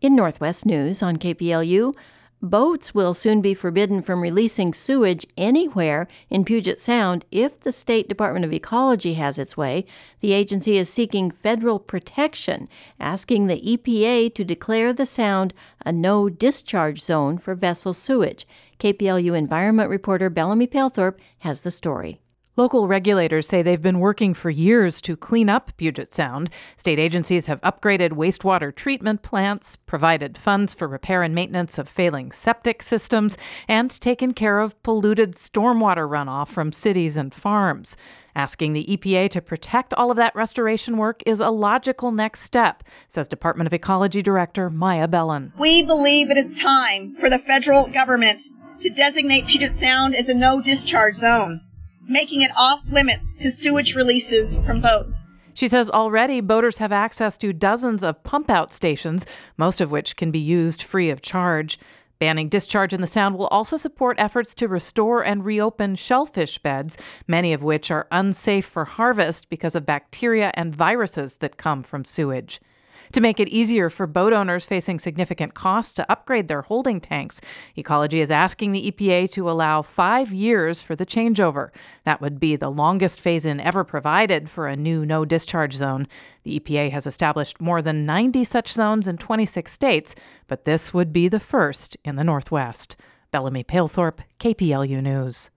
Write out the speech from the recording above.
In Northwest News on KPLU, boats will soon be forbidden from releasing sewage anywhere in Puget Sound if the State Department of Ecology has its way. The agency is seeking federal protection, asking the EPA to declare the Sound a no-discharge zone for vessel sewage. KPLU environment reporter Bellamy Palethorpe has the story. Local regulators say they've been working for years to clean up Puget Sound. State agencies have upgraded wastewater treatment plants, provided funds for repair and maintenance of failing septic systems, and taken care of polluted stormwater runoff from cities and farms. Asking the EPA to protect all of that restoration work is a logical next step, says Department of Ecology Director Maya Bellin. We believe it is time for the federal government to designate Puget Sound as a no-discharge zone, making it off-limits to sewage releases from boats. She says already boaters have access to dozens of pump-out stations, most of which can be used free of charge. Banning discharge in the Sound will also support efforts to restore and reopen shellfish beds, many of which are unsafe for harvest because of bacteria and viruses that come from sewage. To make it easier for boat owners facing significant costs to upgrade their holding tanks, Ecology is asking the EPA to allow 5 years for the changeover. That would be the longest phase-in ever provided for a new no-discharge zone. The EPA has established more than 90 such zones in 26 states, but this would be the first in the Northwest. Bellamy Palethorpe, KPLU News.